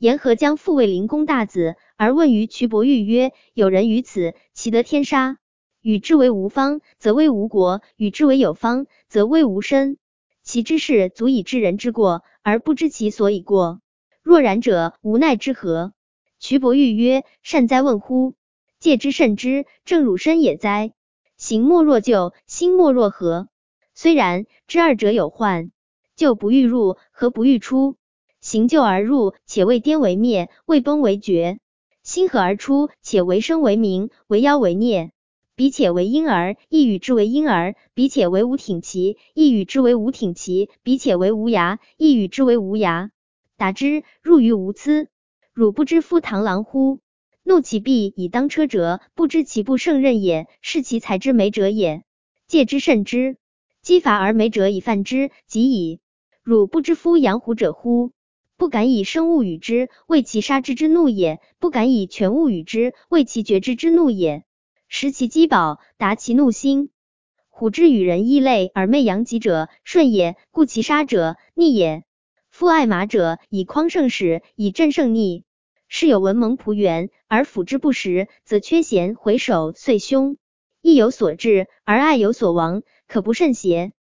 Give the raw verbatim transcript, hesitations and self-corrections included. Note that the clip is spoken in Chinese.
言何将复为灵公大子，而问于瞿伯玉曰：有人于此，其得天杀？与之为无方，则危无国；与之为有方，则危无身。其之事足以知人之过，而不知其所以过。若然者，无奈之何？瞿伯玉曰：善哉问乎！戒之慎之，正汝身也哉。行莫若旧，心莫若和。虽然，知二者有患。旧不欲入，和不欲出。行旧而入，且为颠为灭，为崩为绝；心和而出，且为生为明，为妖为孽。彼且为婴儿，亦与之为婴儿；彼且为无挺其，亦与之为无挺其；彼且为无涯，亦与之为无涯。达之，入于无疵。汝不知夫螳螂乎？怒其臂以当车辙，不知其不胜任也，是其才之美者也。戒之慎之，击伐而美者以犯之，及矣。汝不知夫养虎者乎？不敢以生物与之，为其杀之之怒也；不敢以全物与之，为其绝之之怒也。食其饥饱，达其怒心。虎之与人异类而媚阳己者，顺也；故其杀者，逆也。夫爱马者，以匡胜使，以镇胜逆。是有文蒙仆原，而辅之不实，则缺贤回首遂凶。义有所至，而爱有所亡，可不甚邪？